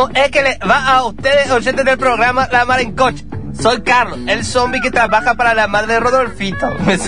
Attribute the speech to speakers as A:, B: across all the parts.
A: es que le va a ustedes, oyentes del programa La Mar en Coche? Soy Carlos, el zombie que trabaja para la madre de Rodolfito.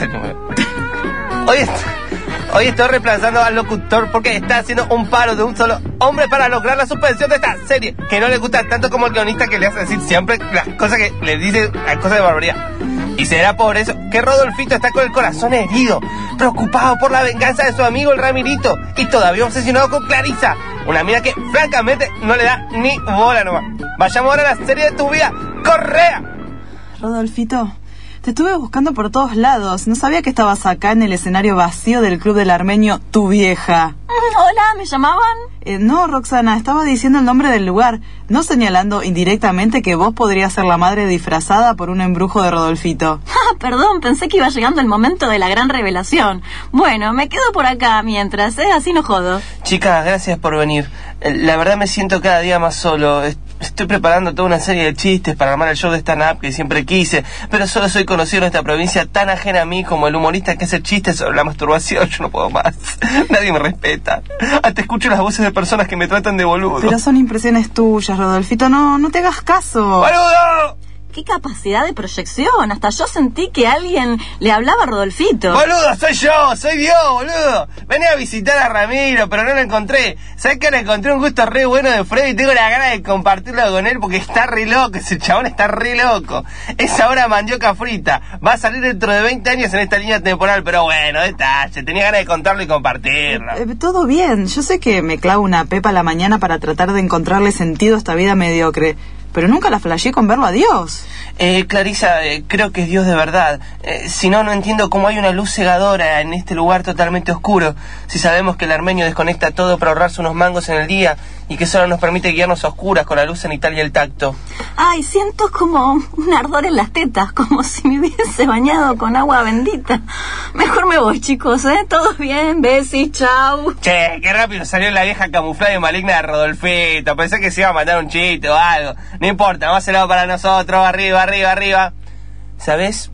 A: Hoy estoy reemplazando al locutor porque está haciendo un paro de un solo hombre para lograr la suspensión de esta serie, que no le gusta tanto como el guionista, que le hace decir siempre las cosas que le dice, las cosas de barbaridad. Y será por eso que Rodolfito está con el corazón herido, preocupado por la venganza de su amigo el Ramirito, y todavía obsesionado con Clarisa, una mina que francamente no le da ni bola nomás. Vayamos ahora a la serie de tu vida, Correa.
B: Rodolfito, te estuve buscando por todos lados. No sabía que estabas acá en el escenario vacío del Club del Armenio, Tu Vieja.
C: Hola, ¿me llamaban?
B: No, Roxana, estaba diciendo el nombre del lugar, no señalando indirectamente que vos podrías ser la madre disfrazada por un embrujo de Rodolfito.
C: Perdón, pensé que iba llegando el momento de la gran revelación. Bueno, me quedo por acá mientras, así no jodo.
A: Chicas, gracias por venir. La verdad me siento cada día más solo. Estoy preparando toda una serie de chistes para armar el show de stand-up que siempre quise, pero solo soy conocido en esta provincia tan ajena a mí como el humorista que hace chistes sobre la masturbación. Yo no puedo más. Nadie me respeta. Hasta escucho las voces de personas que me tratan de boludo.
B: Pero son impresiones tuyas, Rodolfito. No te hagas caso.
A: ¡Boludo!
C: ¡Qué capacidad de proyección! Hasta yo sentí que alguien le hablaba a Rodolfito.
A: ¡Boludo, soy yo! ¡Soy Dios, boludo! Venía a visitar a Ramiro, pero no lo encontré. ¿Sabes qué? Le encontré un gusto re bueno de Freddy y tengo la gana de compartirlo con él porque está re loco. Ese chabón está re loco. Es ahora mandioca frita. Va a salir dentro de 20 años en esta línea temporal, pero bueno, detalle. Tenía ganas de contarlo y compartirlo.
B: Todo bien. Yo sé que me clavo una pepa a la mañana para tratar de encontrarle sentido a esta vida mediocre, pero nunca la flasheé con verlo a Dios.
A: Clarisa, creo que es Dios de verdad. Si no, no entiendo cómo hay una luz cegadora en este lugar totalmente oscuro. Si sabemos que el armenio desconecta todo para ahorrarse unos mangos en el día y que solo nos permite guiarnos a oscuras con la luz cenital y el tacto.
C: Ay, siento como un ardor en las tetas, como si me hubiese bañado con agua bendita. Mejor me voy, chicos, ¿eh? Todos bien, besis, chau.
A: Che, qué rápido salió la vieja camuflada y maligna de Rodolfito. Pensé que se iba a mandar un chiste o algo. No importa, más helado para nosotros, arriba, arriba, arriba. ¿Sabes?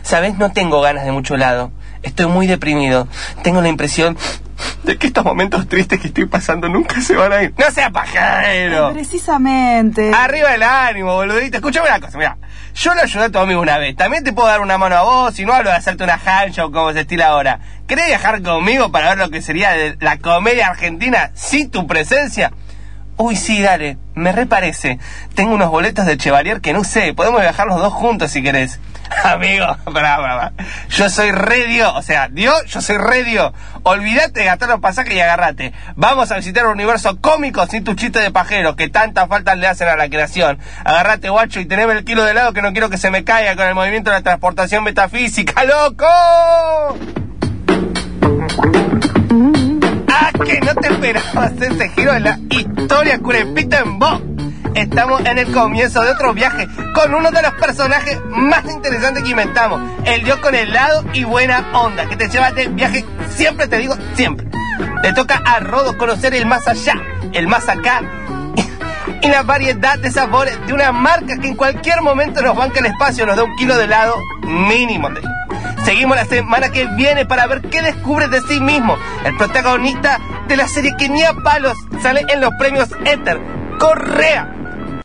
A: No tengo ganas de mucho helado. Estoy muy deprimido. Tengo la impresión de que estos momentos tristes que estoy pasando nunca se van a ir. ¡No sea pajero!
B: Precisamente.
A: Arriba el ánimo, boludito. Escúchame una cosa, mira. Yo lo ayudé a tu amigo una vez. También te puedo dar una mano a vos. Y no hablo de hacerte una handshow como se estila ahora. ¿Querés viajar conmigo para ver lo que sería la comedia argentina sin tu presencia? Uy, sí, dale, me reparece. Tengo unos boletos de Chevalier que no sé, podemos viajar los dos juntos si querés. Amigo, pará. Yo soy re Dios, o sea, Dios, yo soy re Dios. Olvídate de gastar los pasajes y agárrate. Vamos a visitar un universo cómico sin tu chiste de pajero, que tantas faltas le hacen a la creación. Agárrate, guacho, y teneme el kilo de helado que no quiero que se me caiga con el movimiento de la transportación metafísica, ¡loco! ¡Ah, que no te esperabas ese giro en la historia, curepita en vos! Estamos en el comienzo de otro viaje con uno de los personajes más interesantes que inventamos, el Dios con helado y buena onda, que te lleva de viaje siempre, te digo, siempre. Le toca a Rodo conocer el más allá, el más acá y la variedad de sabores de una marca que en cualquier momento nos banca el espacio, nos da un kilo de helado mínimo. Seguimos la semana que viene para ver qué descubre de sí mismo el protagonista de la serie que ni a palos sale en los premios Éter, Correa.